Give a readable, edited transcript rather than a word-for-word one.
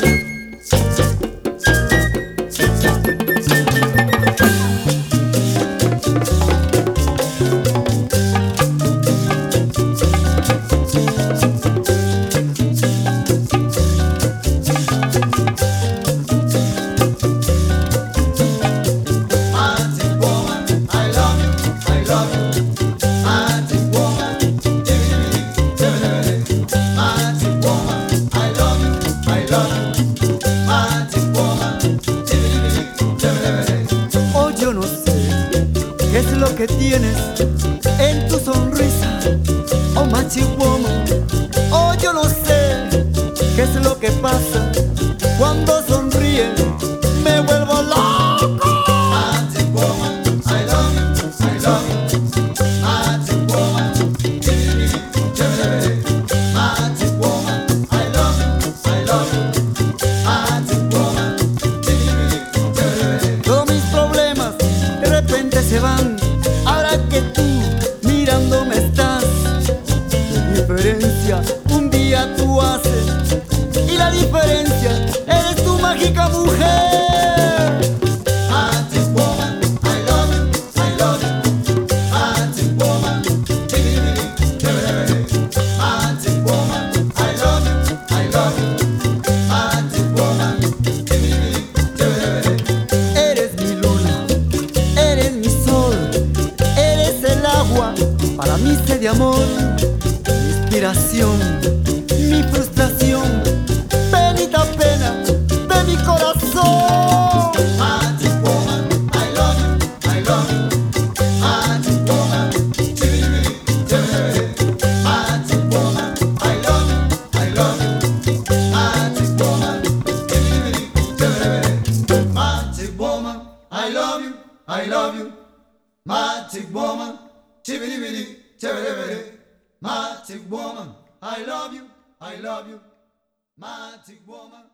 ¿Qué es lo que tienes en tu sonrisa? Oh, Magic Woman. Oh, yo no sé qué es lo que pasa cuando sonríe. Me vuelvo loco. Magic Woman, I love you, I love you. Magic Woman, Magic Woman, I love you, I love you. Magic Woman, Todos mis problemas de repente se van ahora que tú mirándome estás. La diferencia un día tú haces y la diferencia eres tu mágica mujer. Magic Woman, I love you, I love you. Magic Woman, Magic Woman, I love you, I love you. Magic Woman, Eres mi luna, eres mi sol, eres el agua para mi sed de amor, mi inspiración, mi frustración, penita pena de mi corazón. Magic Woman, I love you, I love you. Magic Woman, Magic Woman, I love you, I love you. Magic Woman, Magic Woman, I love you, I love you. Magic Woman, chibidi, chibidi. Magic Woman, I love you, I love you. Magic Woman.